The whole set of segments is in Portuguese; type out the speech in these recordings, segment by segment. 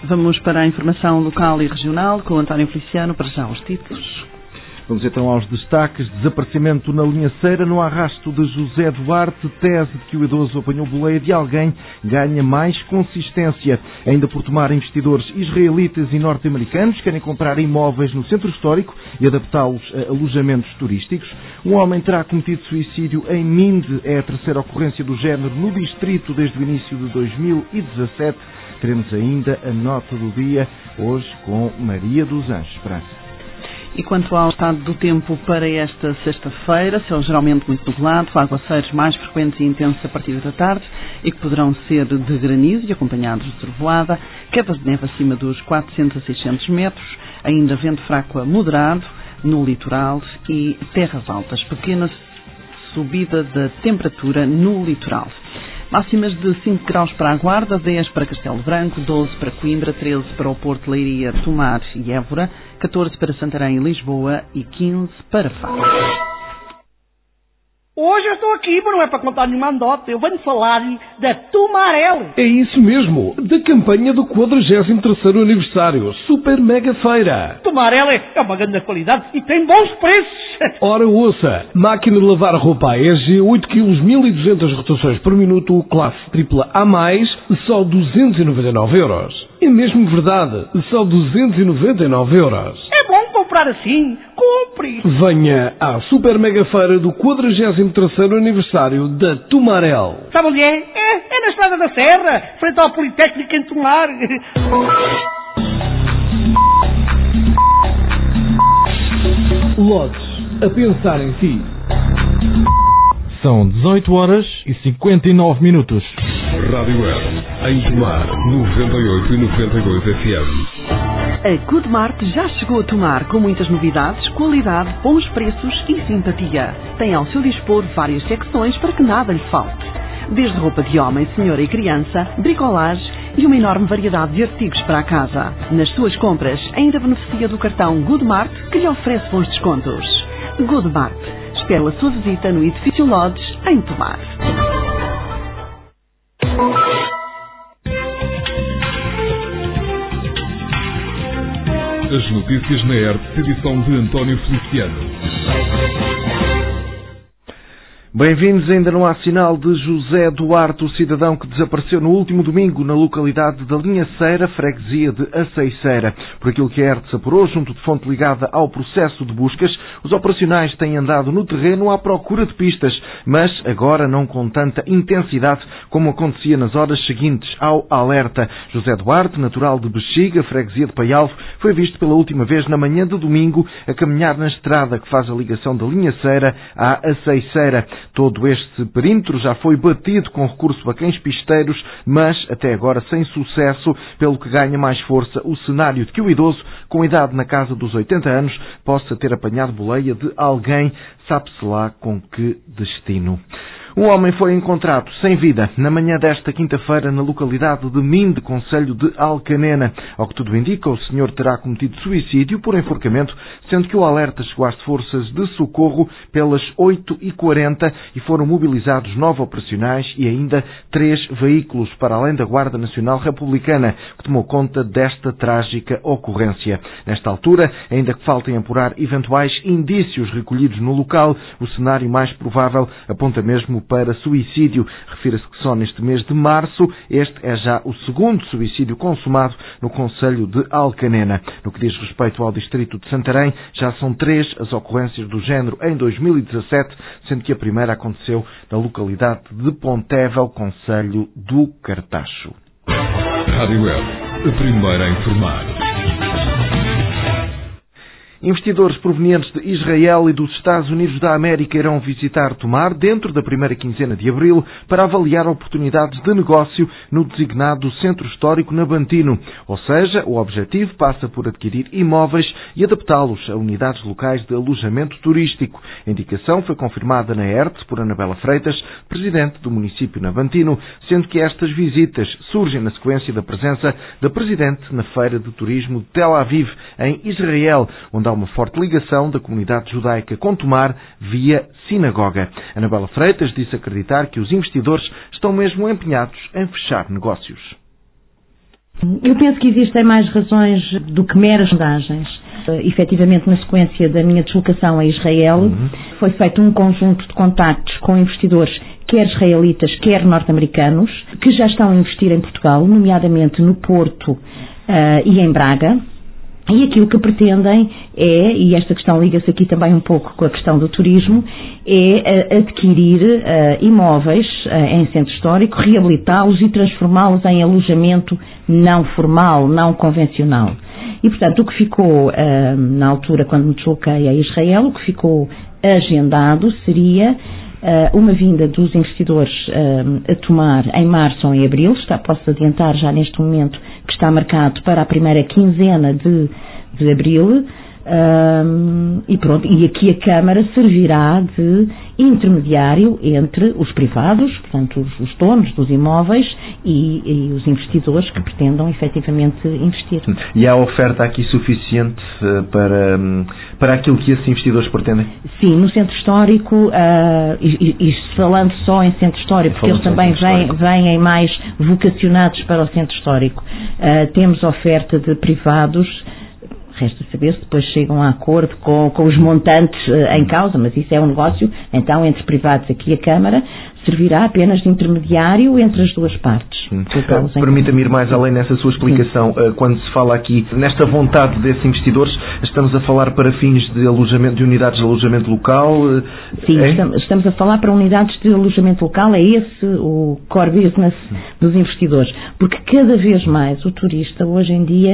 Vamos para a informação local e regional com António Feliciano, para já os títulos. Vamos então aos destaques. Desaparecimento na linha Ceira, no arrasto de José Duarte, tese de que o idoso apanhou boleia de alguém ganha mais consistência. Ainda por tomar, investidores israelitas e norte-americanos querem comprar imóveis no centro histórico e adaptá-los a alojamentos turísticos. Um homem terá cometido suicídio em Minde, é a terceira ocorrência do género no distrito desde o início de 2017. Teremos ainda a nota do dia, hoje com Maria dos Anjos Esperança. E quanto ao estado do tempo para esta sexta-feira, céu geralmente muito nublado, aguaceiros mais frequentes e intensos a partir da tarde e que poderão ser de granizo e acompanhados de trovoada, queda de neve acima dos 400 a 600 metros, ainda vento fraco a moderado no litoral e terras altas, pequena subida da temperatura no litoral. Máximas de 5 graus para a Guarda, 10 para Castelo Branco, 12 para Coimbra, 13 para o Porto, Leiria, Tomar e Évora, 14 para Santarém e Lisboa e 15 para Faro. Hoje eu estou aqui, mas não é para contar nenhuma anedota. Eu venho falar da Tumarel. É isso mesmo, da campanha do 43º aniversário, Super Mega Feira. Tumarel é uma grande qualidade e tem bons preços. Ora ouça, máquina de lavar roupa AEG, 8 kg, 1200 rotações por minuto, classe AAA+, só 299 euros. É mesmo verdade, só 299 euros. É bom comprar assim, compre. Venha à Super Mega Feira do 43º aniversário da Tumarel. Sabe onde é? É na Estrada da Serra, frente ao Politécnico em Tomar. Lotes, a pensar em si. São 18 horas e 59 minutos. Rádio Web, em Tomar, 98 e 92 FM. A Goodmart já chegou a Tomar com muitas novidades, qualidade, bons preços e simpatia. Tem ao seu dispor várias secções para que nada lhe falte. Desde roupa de homem, senhora e criança, bricolagem e uma enorme variedade de artigos para a casa. Nas suas compras, ainda beneficia do cartão Goodmart, que lhe oferece bons descontos. Goodmart. Espero a sua visita no edifício Lodge, em Tomar. As notícias na ERT, edição de António Feliciano. Bem-vindos. Ainda não há sinal de José Duarte, o cidadão que desapareceu no último domingo na localidade da Linha Ceira, freguesia de Aceiceira. Por aquilo que a ERT apurou, junto de fonte ligada ao processo de buscas, os operacionais têm andado no terreno à procura de pistas, mas agora não com tanta intensidade como acontecia nas horas seguintes ao alerta. José Duarte, natural de Bexiga, freguesia de Paialvo, foi visto pela última vez na manhã de domingo a caminhar na estrada que faz a ligação da Linha Ceira à Aceiceira. Todo este perímetro já foi batido com recurso a cães pisteiros, mas até agora sem sucesso, pelo que ganha mais força o cenário de que o idoso, com idade na casa dos 80 anos, possa ter apanhado boleia de alguém, sabe-se lá com que destino. Um homem foi encontrado sem vida na manhã desta quinta-feira na localidade de Minde, concelho de Alcanena. Ao que tudo indica, o senhor terá cometido suicídio por enforcamento, sendo que o alerta chegou às forças de socorro pelas 8h40 e foram mobilizados 9 operacionais e ainda 3 veículos, para além da Guarda Nacional Republicana, que tomou conta desta trágica ocorrência. Nesta altura, ainda que faltem apurar eventuais indícios recolhidos no local, o cenário mais provável aponta mesmo para suicídio. Refira-se que só neste mês de março este é já o segundo suicídio consumado no concelho de Alcanena. No que diz respeito ao distrito de Santarém, já são 3 as ocorrências do género em 2017, sendo que a primeira aconteceu na localidade de Pontevel, concelho do Cartacho. Rádio Web, a primeira a informar. Investidores provenientes de Israel e dos Estados Unidos da América irão visitar Tomar dentro da primeira quinzena de abril para avaliar oportunidades de negócio no designado Centro Histórico Navantino. Ou seja, o objetivo passa por adquirir imóveis e adaptá-los a unidades locais de alojamento turístico. A indicação foi confirmada na ERT por Anabela Freitas, presidente do município navantino, sendo que estas visitas surgem na sequência da presença da presidente na Feira de Turismo de Tel Aviv, em Israel, onde há uma forte ligação da comunidade judaica com Tomar via sinagoga. Anabela Freitas disse acreditar que os investidores estão mesmo empenhados em fechar negócios. Eu penso que existem mais razões do que meras sondagens. Efetivamente, na sequência da minha deslocação a Israel, foi feito um conjunto de contactos com investidores, quer israelitas, quer norte-americanos, que já estão a investir em Portugal, nomeadamente no Porto e em Braga. E aquilo que pretendem é, e esta questão liga-se aqui também um pouco com a questão do turismo, é adquirir imóveis em centro histórico, reabilitá-los e transformá-los em alojamento não formal, não convencional. E, portanto, o que ficou, na altura, quando me desloquei a Israel, o que ficou agendado seria uma vinda dos investidores a tomar em março ou em abril. Posso adiantar já neste momento que está marcado para a primeira quinzena de abril. E pronto, e aqui a Câmara servirá de intermediário entre os privados, portanto os donos dos imóveis e os investidores que pretendam efetivamente investir. E há oferta aqui suficiente para aquilo que esses investidores pretendem? Sim, no centro histórico, e falando só em centro histórico, porque eles também vêm mais vocacionados para o centro histórico. Temos oferta de privados. Resta saber se depois chegam a acordo com os montantes em causa, mas isso é um negócio, então, entre privados aqui a Câmara, servirá apenas de intermediário entre as duas partes. Permita-me ir mais além nessa sua explicação. Sim. Quando se fala aqui nesta vontade desses investidores, estamos a falar para fins de alojamento, de unidades de alojamento local? Sim, estamos a falar para unidades de alojamento local, é esse o core business dos investidores, porque cada vez mais o turista hoje em dia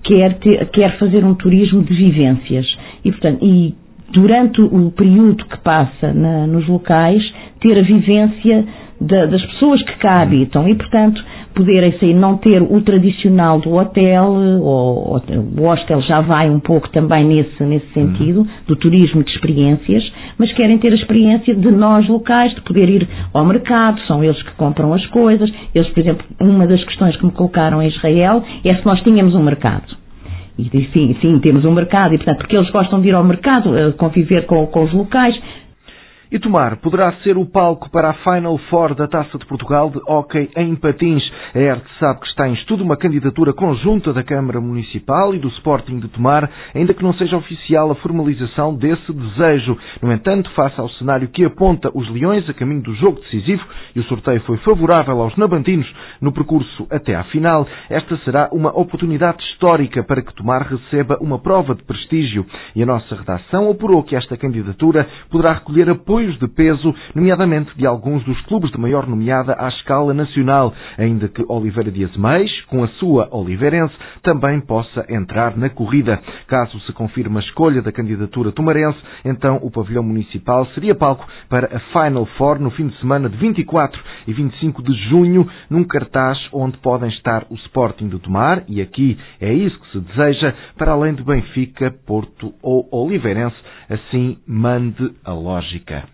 quer fazer um turismo de vivências e, portanto, durante o período que passa nos locais, ter a vivência das pessoas que cá habitam e, portanto, poderem sair, não ter o tradicional do hotel, ou o hostel já vai um pouco também nesse sentido, do turismo de experiências, mas querem ter a experiência de nós locais, de poder ir ao mercado, são eles que compram as coisas. Eles, por exemplo, uma das questões que me colocaram em Israel é se nós tínhamos um mercado. E sim, temos um mercado, e portanto, porque eles gostam de ir ao mercado, conviver com os locais. E Tomar poderá ser o palco para a Final Four da Taça de Portugal de hóquei em patins. A ERT sabe que está em estudo uma candidatura conjunta da Câmara Municipal e do Sporting de Tomar, ainda que não seja oficial a formalização desse desejo. No entanto, face ao cenário que aponta os Leões a caminho do jogo decisivo, e o sorteio foi favorável aos nabantinos no percurso até à final, esta será uma oportunidade histórica para que Tomar receba uma prova de prestígio. E a nossa redação apurou que esta candidatura poderá recolher apoio de peso, nomeadamente de alguns dos clubes de maior nomeada à escala nacional, ainda que Oliveira de Azeméis, com a sua Oliveirense, também possa entrar na corrida. Caso se confirme a escolha da candidatura tomarense, então o pavilhão municipal seria palco para a Final Four no fim de semana de 24 e 25 de junho, num cartaz onde podem estar o Sporting de Tomar, e aqui é isso que se deseja, para além de Benfica, Porto ou Oliveirense, assim mande a lógica.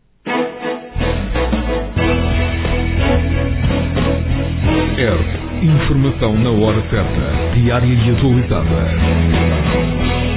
Informação na hora certa, diária e atualizada.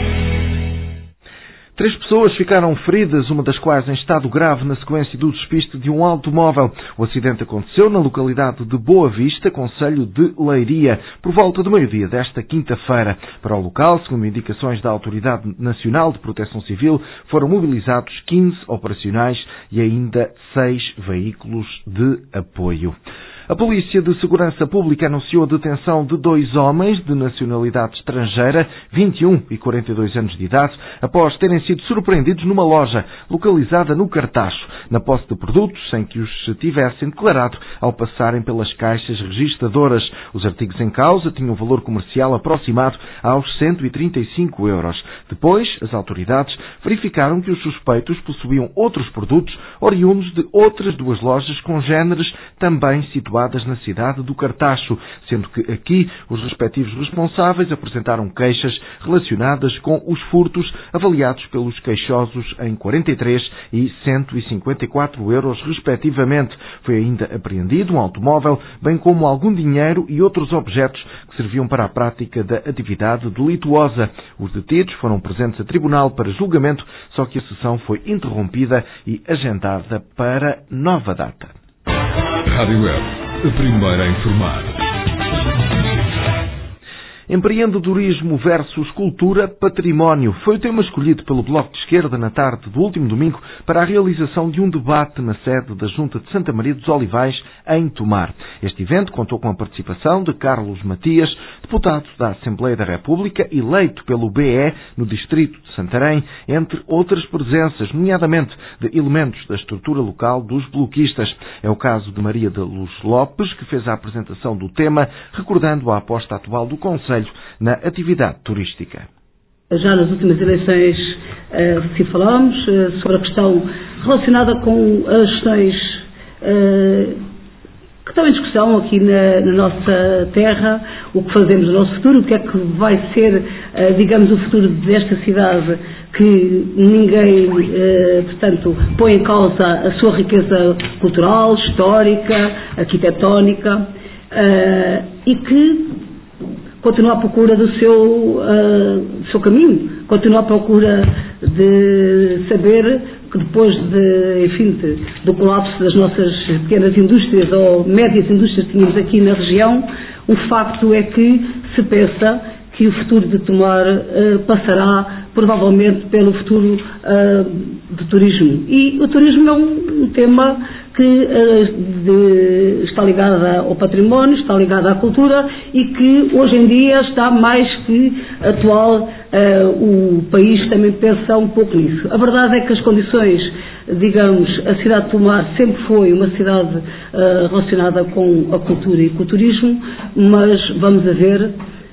3 pessoas ficaram feridas, uma das quais em estado grave na sequência do despiste de um automóvel. O acidente aconteceu na localidade de Boa Vista, concelho de Leiria, por volta do meio-dia desta quinta-feira. Para o local, segundo indicações da Autoridade Nacional de Proteção Civil, foram mobilizados 15 operacionais e ainda 6 veículos de apoio. A Polícia de Segurança Pública anunciou a detenção de 2 homens de nacionalidade estrangeira, 21 e 42 anos de idade, após terem sido surpreendidos numa loja localizada no Cartacho, na posse de produtos sem que os tivessem declarado ao passarem pelas caixas registadoras. Os artigos em causa tinham um valor comercial aproximado aos 135 euros. Depois, as autoridades verificaram que os suspeitos possuíam outros produtos oriundos de outras 2 lojas congêneres também situadas na cidade do Cartacho, sendo que aqui os respectivos responsáveis apresentaram queixas relacionadas com os furtos avaliados pelos queixosos em 43 e 154 euros respectivamente. Foi ainda apreendido um automóvel, bem como algum dinheiro e outros objetos que serviam para a prática da atividade delituosa. Os detidos foram presentes a tribunal para julgamento, só que a sessão foi interrompida e agendada para nova data. Rádio Web, a primeira a informar. Empreendedorismo versus cultura, património foi o tema escolhido pelo Bloco de Esquerda na tarde do último domingo para a realização de um debate na sede da Junta de Santa Maria dos Olivais, em Tomar. Este evento contou com a participação de Carlos Matias, deputado da Assembleia da República, eleito pelo BE no distrito de Santarém, entre outras presenças, nomeadamente de elementos da estrutura local dos bloquistas. É o caso de Maria da Luz Lopes, que fez a apresentação do tema, recordando a aposta atual do Conselho na atividade turística. Já nas últimas eleições se falámos sobre a questão relacionada com as questões que estão em discussão aqui na nossa terra, o que fazemos no nosso futuro, o que é que vai ser, digamos, o futuro desta cidade, que ninguém, portanto, põe em causa a sua riqueza cultural, histórica, arquitetónica, e que continua à procura do seu caminho, continua à procura de saber que depois do colapso das nossas pequenas indústrias ou médias indústrias que tínhamos aqui na região, o facto é que se pensa que o futuro de Tomar passará provavelmente pelo futuro do turismo. E o turismo é um tema que está ligado ao património, está ligado à cultura e que hoje em dia está mais que atual. O país também pensa um pouco nisso. A verdade é que as condições, digamos, a cidade de Tomar sempre foi uma cidade relacionada com a cultura e com o turismo, mas vamos a ver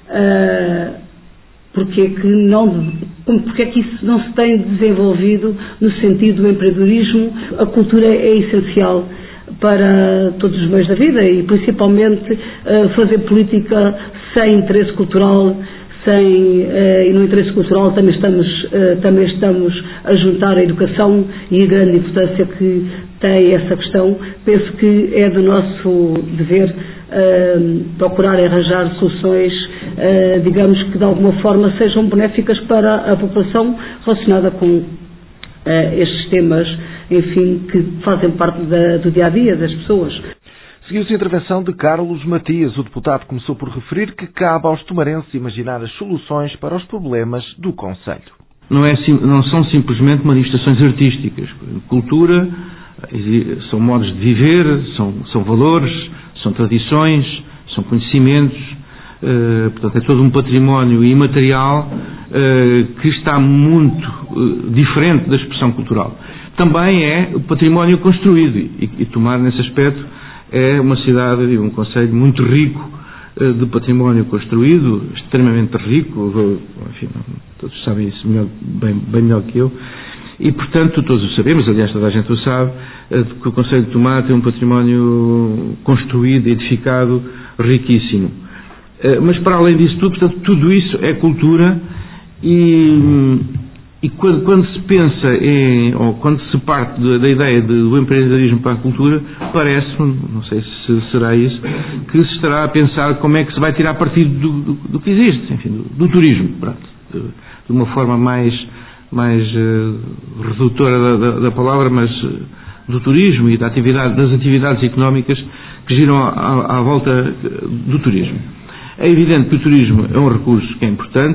porque é que isso não se tem desenvolvido no sentido do empreendedorismo. A cultura é essencial para todos os meios da vida e principalmente fazer política sem interesse cultural, e no interesse cultural também estamos a juntar a educação e a grande importância que tem essa questão. Penso que é do nosso dever procurar arranjar soluções, digamos, que de alguma forma sejam benéficas para a população relacionada com estes temas, enfim, que fazem parte do dia-a-dia das pessoas. Seguiu-se a intervenção de Carlos Matias. O deputado começou por referir que cabe aos tomarenses imaginar as soluções para os problemas do concelho. Não são simplesmente manifestações artísticas. Cultura são modos de viver, são valores, são tradições, são conhecimentos, portanto é todo um património imaterial que está muito diferente da expressão cultural. Também é o património construído e Tomar nesse aspecto é uma cidade e um concelho muito rico de património construído, extremamente rico, enfim, todos sabem isso bem melhor que eu, e portanto todos o sabemos, aliás toda a gente o sabe, que o concelho de Tomar tem um património construído, edificado, riquíssimo. Mas para além disso tudo, portanto, tudo isso é cultura e quando se pensa ou quando se parte da ideia do empreendedorismo para a cultura, parece-me, não sei se será isso, que se estará a pensar como é que se vai tirar partido do que existe, enfim, do turismo, pronto, de uma forma mais redutora da palavra, mas do turismo e das atividades económicas que giram à volta do turismo. É evidente que o turismo é um recurso que é importante,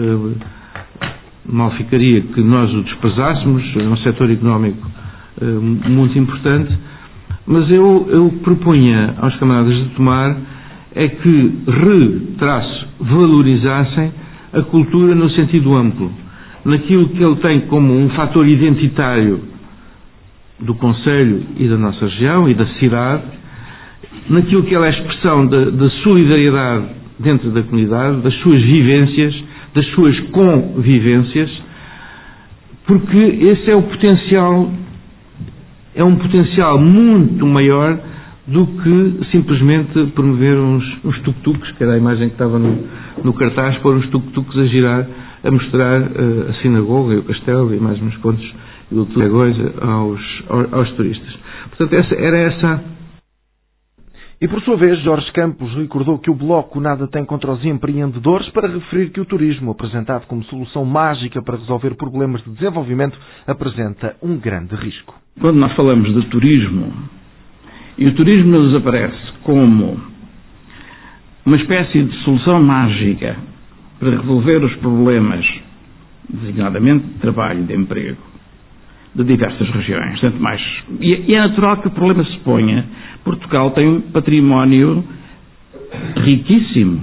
mal ficaria que nós o desprezássemos, é um setor económico muito importante, mas eu propunha aos camaradas de Tomar é que valorizassem a cultura no sentido amplo, naquilo que ele tem como um fator identitário do concelho e da nossa região e da cidade, naquilo que ela é a expressão da solidariedade dentro da comunidade, das suas vivências, das suas convivências, porque esse é o potencial, é um potencial muito maior do que simplesmente promover uns tuk-tuks, que era a imagem que estava no cartaz, pôr uns tuk-tuks a girar, a mostrar a sinagoga e o castelo e mais uns pontos do Dragões aos turistas. Portanto, era essa. E por sua vez, Jorge Campos recordou que o Bloco nada tem contra os empreendedores, para referir que o turismo, apresentado como solução mágica para resolver problemas de desenvolvimento, apresenta um grande risco. Quando nós falamos de turismo, e o turismo nos aparece como uma espécie de solução mágica para resolver os problemas, designadamente de trabalho e de emprego, de diversas regiões. Tanto mais. E é natural que o problema se ponha. Portugal tem um património riquíssimo.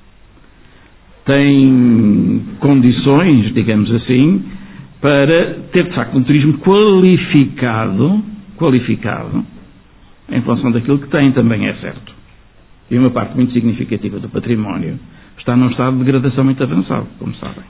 Tem condições, digamos assim, para ter, de facto, um turismo qualificado, em função daquilo que tem, também é certo. E uma parte muito significativa do património está num estado de degradação muito avançado, como sabem.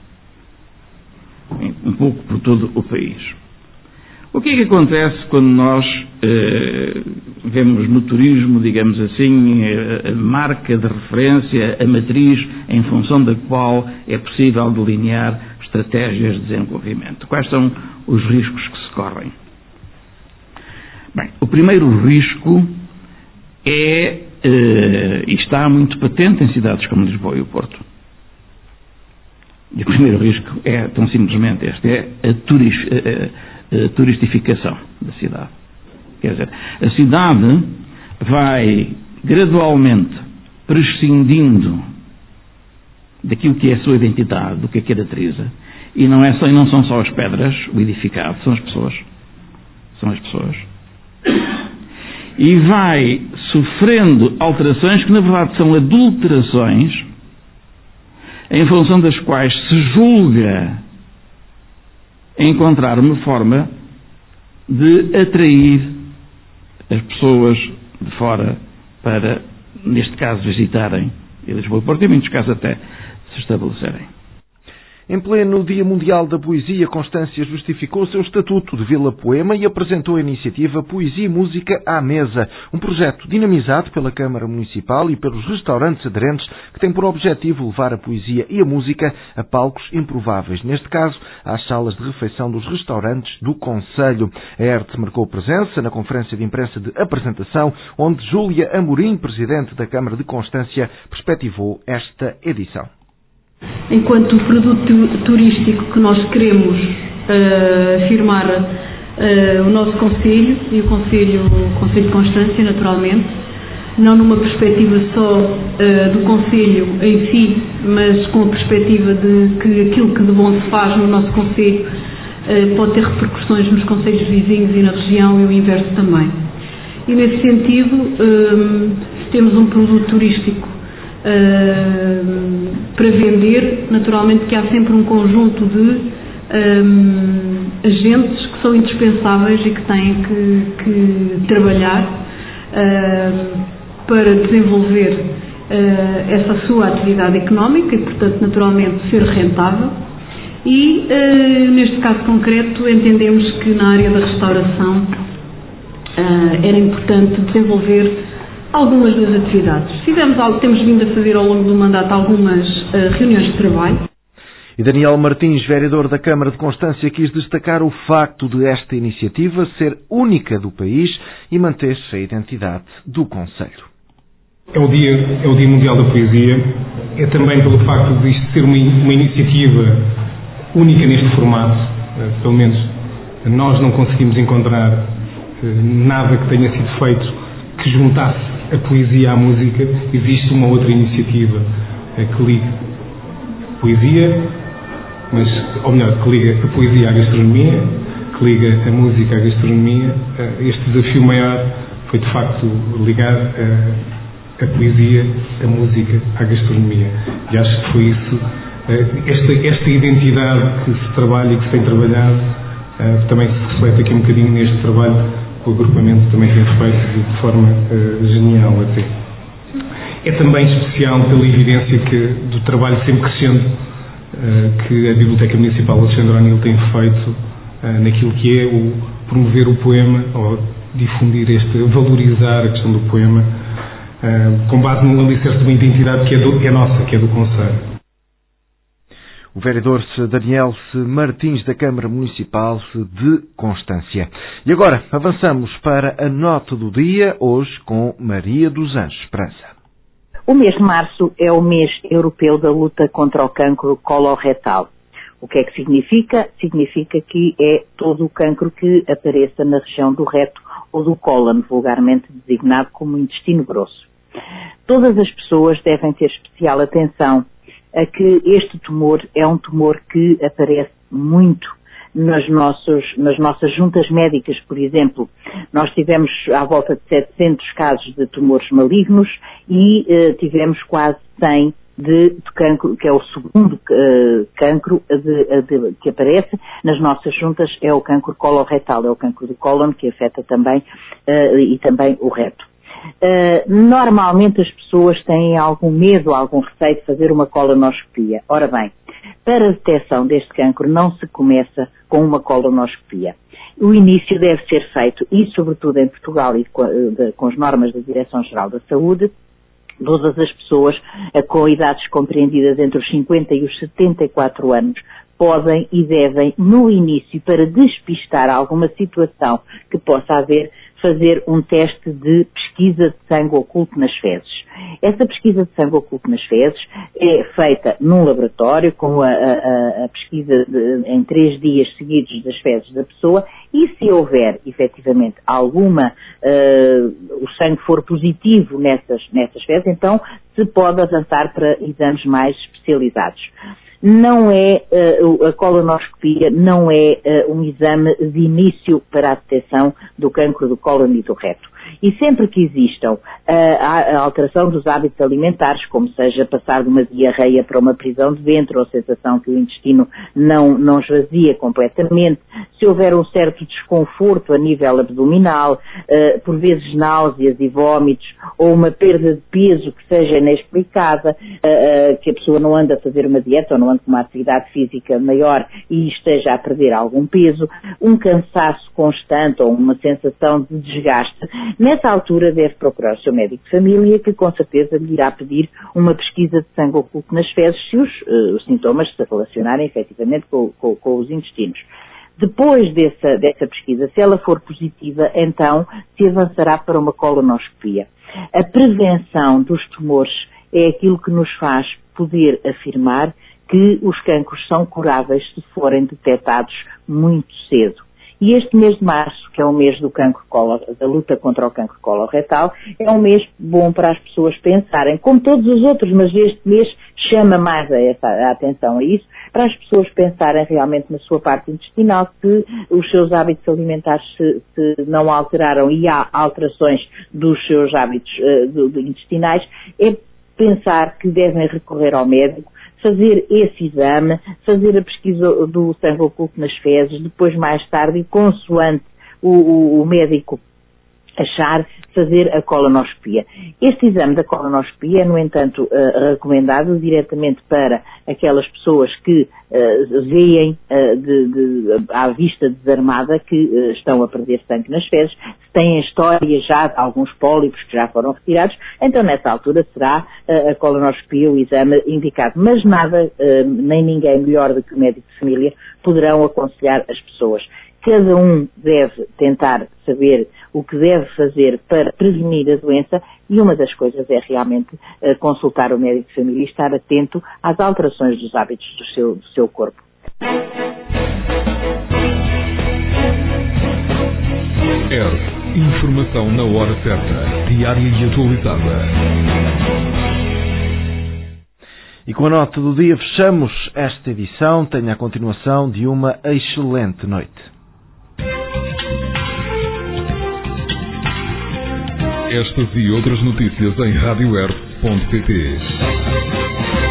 Um pouco por todo o país. O que é que acontece quando nós vemos no turismo, digamos assim, a marca de referência, a matriz em função da qual é possível delinear estratégias de desenvolvimento? Quais são os riscos que se correm? Bem, o primeiro risco é, e está muito patente em cidades como Lisboa e o Porto. E o primeiro risco é, tão simplesmente este, é a turistificação da cidade. Quer dizer, a cidade vai gradualmente prescindindo daquilo que é a sua identidade, do que a caracteriza, e não são só as pedras, o edificado, são as pessoas. São as pessoas. E vai sofrendo alterações que, na verdade, são adulterações, em função das quais se julga encontrar uma forma de atrair as pessoas de fora para, neste caso, visitarem Lisboa e Porto, e em muitos casos até se estabelecerem. Em pleno Dia Mundial da Poesia, Constância justificou o seu estatuto de Vila Poema e apresentou a iniciativa Poesia e Música à Mesa, um projeto dinamizado pela Câmara Municipal e pelos restaurantes aderentes que tem por objetivo levar a poesia e a música a palcos improváveis, neste caso às salas de refeição dos restaurantes do concelho. A ERTE marcou presença na conferência de imprensa de apresentação, onde Júlia Amorim, presidente da Câmara de Constância, perspectivou esta edição. Enquanto produto turístico que nós queremos afirmar o nosso concelho e o concelho de Constância, naturalmente, não numa perspectiva só do concelho em si, mas com a perspectiva de que aquilo que de bom se faz no nosso concelho pode ter repercussões nos concelhos vizinhos e na região, e o inverso também. E nesse sentido, se temos um produto turístico para vender, naturalmente que há sempre um conjunto de agentes que são indispensáveis e que têm que trabalhar para desenvolver essa sua atividade económica e, portanto, naturalmente ser rentável. E neste caso concreto entendemos que na área da restauração era importante desenvolver algumas das atividades. Temos vindo a fazer ao longo do mandato algumas reuniões de trabalho. E Daniel Martins, vereador da Câmara de Constância, quis destacar o facto de esta iniciativa ser única do país e manter-se a identidade do concelho. É o Dia Mundial da Poesia, é também pelo facto de isto ser uma iniciativa única neste formato, pelo menos nós não conseguimos encontrar nada que tenha sido feito que juntasse a poesia à música. Existe uma outra iniciativa que liga poesia, ou melhor, que liga a poesia à gastronomia, que liga a música à gastronomia. Este desafio maior foi de facto ligar a poesia, a música à gastronomia. E acho que foi isso, esta identidade que se trabalha e que se tem trabalhado, também se reflete aqui um bocadinho neste trabalho. O agrupamento também tem feito de forma genial até. É também especial pela evidência do trabalho sempre crescendo que a Biblioteca Municipal Alexandre O'Neill tem feito naquilo que é o promover o poema, ou difundir valorizar a questão do poema, com base no alicerce de uma identidade que é nossa, que é do concelho. O vereador Daniel Martins, da Câmara Municipal de Constância. E agora avançamos para a nota do dia, hoje com Maria dos Anjos Esperança. O mês de março é o mês europeu da luta contra o cancro coloretal. O que é que significa? Significa que é todo o cancro que apareça na região do reto ou do cólon, vulgarmente designado como intestino grosso. Todas as pessoas devem ter especial atenção a que este tumor é um tumor que aparece muito nas nossas juntas médicas, por exemplo. Nós tivemos à volta de 700 casos de tumores malignos e tivemos quase 100 de cancro, que é o segundo cancro que aparece nas nossas juntas, é o cancro coloretal, é o cancro do cólon, que afeta também e também o reto. Normalmente as pessoas têm algum medo, algum receio de fazer uma colonoscopia. Ora bem, para a detecção deste cancro não se começa com uma colonoscopia. O início deve ser feito, e sobretudo em Portugal e com as normas da Direção-Geral da Saúde, todas as pessoas com idades compreendidas entre os 50 e os 74 anos podem e devem, no início, para despistar alguma situação que possa haver, fazer um teste de pesquisa de sangue oculto nas fezes. Essa pesquisa de sangue oculto nas fezes é feita num laboratório, com a pesquisa em 3 dias seguidos das fezes da pessoa, e se houver, efetivamente, alguma, o sangue for positivo nessas fezes, então se pode avançar para exames mais especializados. Não é, a colonoscopia não é um exame de início para a detecção do cancro do cólon e do reto. E sempre que existam a alteração dos hábitos alimentares, como seja passar de uma diarreia para uma prisão de ventre, ou a sensação que o intestino não esvazia completamente, se houver um certo desconforto a nível abdominal, por vezes náuseas e vômitos, ou uma perda de peso que seja inexplicada, que a pessoa não anda a fazer uma dieta ou não anda com uma atividade física maior e esteja a perder algum peso, um cansaço constante ou uma sensação de desgaste, nessa altura deve procurar o seu médico de família, que com certeza lhe irá pedir uma pesquisa de sangue oculto nas fezes, se os sintomas se relacionarem efetivamente com os intestinos. Depois dessa pesquisa, se ela for positiva, então se avançará para uma colonoscopia. A prevenção dos tumores é aquilo que nos faz poder afirmar que os cancros são curáveis se forem detectados muito cedo. E este mês de março, que é o mês do cancro da luta contra o cancro coloretal, é um mês bom para as pessoas pensarem, como todos os outros, mas este mês chama mais a atenção a isso, para as pessoas pensarem realmente na sua parte intestinal, se os seus hábitos alimentares se não alteraram e há alterações dos seus hábitos intestinais, é pensar que devem recorrer ao médico, fazer esse exame, fazer a pesquisa do sangue oculto nas fezes, depois mais tarde, e consoante o médico achar, fazer a colonoscopia. Este exame da colonoscopia é, no entanto, recomendado diretamente para aquelas pessoas que veem à vista desarmada que estão a perder sangue nas fezes, se têm história já de alguns pólipos que já foram retirados, então nessa altura será a colonoscopia o exame indicado. Mas nada, nem ninguém melhor do que o médico de família poderão aconselhar as pessoas. Cada um deve tentar saber o que deve fazer para prevenir a doença, e uma das coisas é realmente consultar o médico de família e estar atento às alterações dos hábitos do seu corpo. Informação na hora certa, diária e atualizada. E com a nota do dia fechamos esta edição. Tenha a continuação de uma excelente noite. Estas e outras notícias em radioearth.pt.